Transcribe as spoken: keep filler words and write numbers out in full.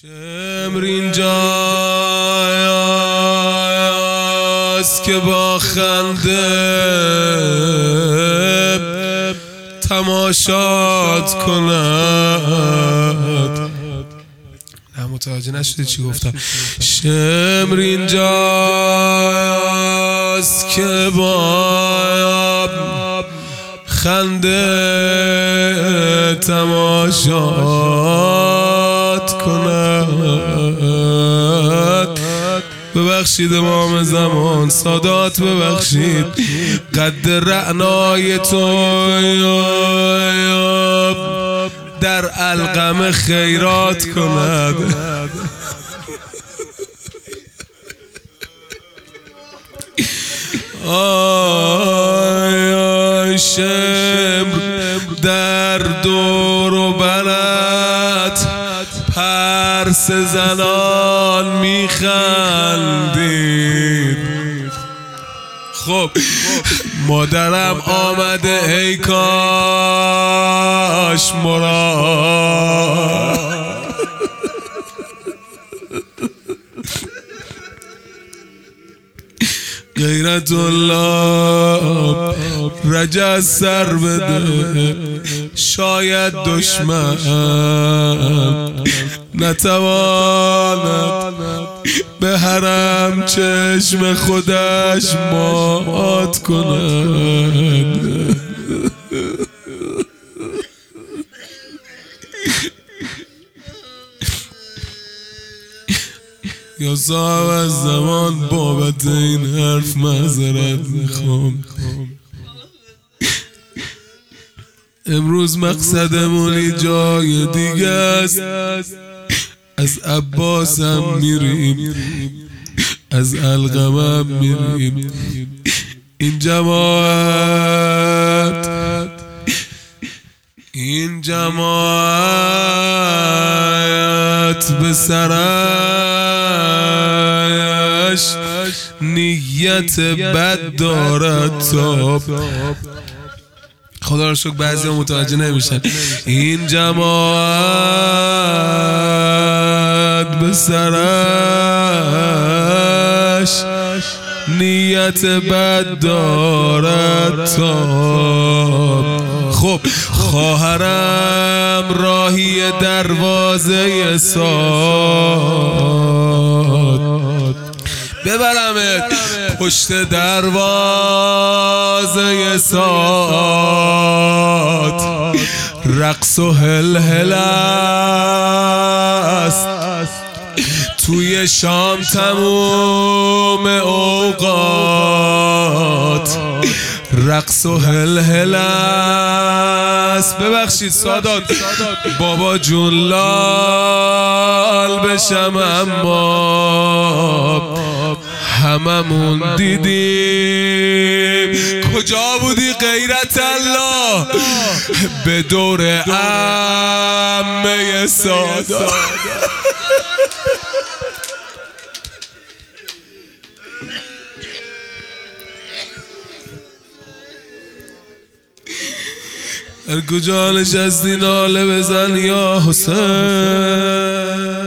شمر اینجاست که با خنده تماشات کند. نه متوجه نشدی چی گفتم؟ شمر اینجاست که با خنده تماشات کند. ببخشید امام زمان، سادات ببخشید، قد رعنای تو در القم خیرات کند. آی شمر در دور و برت پرس زنان میخندید. خب مادرم آمده ای کاش مراد غیرت الله رجع سر بده، شاید دشمن نتواند به حرم چشم خودش مات کند. یا صاحب از زمان بابت این حرف معذرت میخوام. امروز مقصدمون جای دیگه است. از عباس هم میریم، از القم هم میریم. این جماعت این جماعت به سرش نیت بد دارد. تاب خدا رو شکر بعضی ها متوجه نمیشن. این جماعت به سرش نیت بد دارد. تاب خب خواهرم راهی دروازه ساد، ببرمت پشت دروازه ساد. رقص و هلهله است توی شام تموم اوقات. رقص و هلهله است. ببخشید سادات بابا جون لال بشم، اما هممون دیدیم. کجا بودی غیرت الله به دور عمه سادات؟ هر کجا نشستی ناله بزن یا حسین.